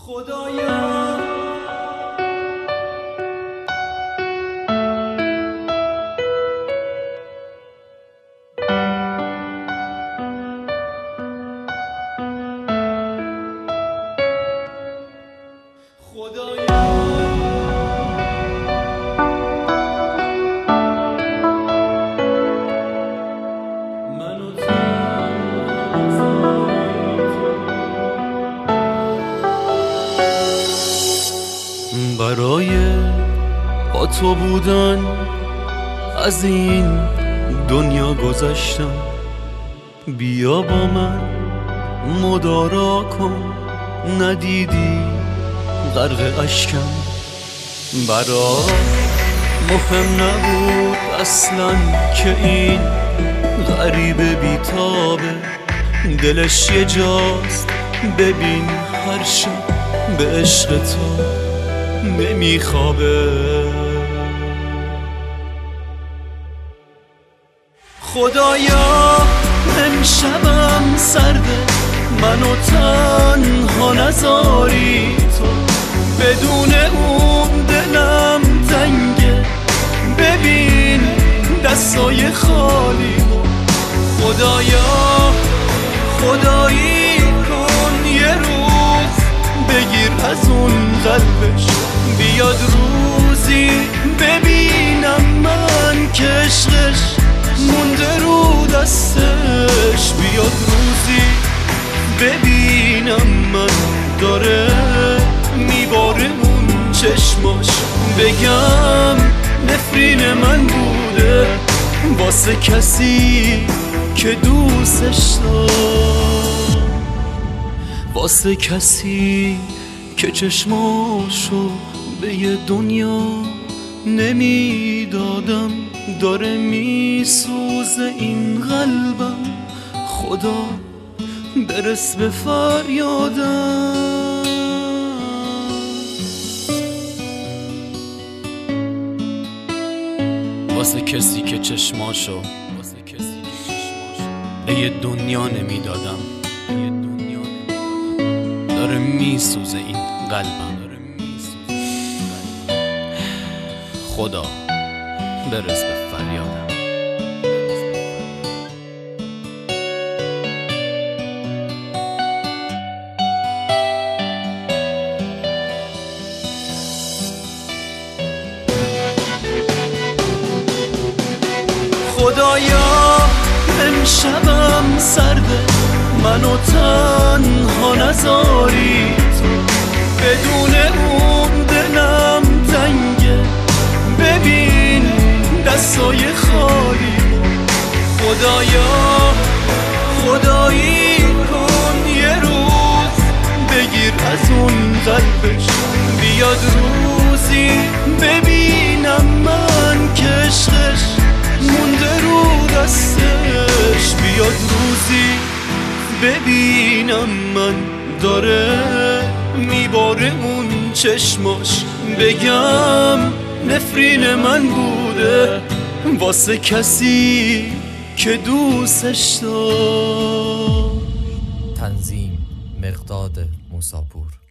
خدایا برای با تو بودن از این دنیا گذشتم، بیا با من مدارا کن، ندیدی غرق اشکم. برا مهم نبود اصلا که این غریب بیتابه، دلش یه جاست ببین هر شب به عشق تو نمیخوابه. خدایا امشبم سرده، منو تنها نذاری تو، بدون اون دلم تنگه، ببین دستای خالیمو. خدایا خدایی کن یه روز بگیر از اون قلبش، بیاد روزی ببینم من که عشقش مونده رو دستش، بیاد روزی ببینم من داره میباره اون چشماش، بگم نفرین من بوده واسه کسی که دوستش داشت، واسه کسی که چشماشو به یه دنیا نمیدادم، داره میسوزه این قلبم، خدا برس به فریادم. واسه کسی که چشماشو به یه دنیا نمیدادم، داره میسوزه این قلبم، خدا برس به فریادم. خدایا امشبم سرده، منو تنها نذاری تو، بدون اون دلم تنگه، ببین دستای خالیمو. خدایا خدایی کن یه روز بگیر از اون قلبش، بیاد روزی ببینم من که عشقش مونده رو دستش، بیاد روزی ببینم من داره میباره اون چشماش، بگم نفرین من بوده واسه کسی که دوستش داشت. تنظیم مقداد موساپور.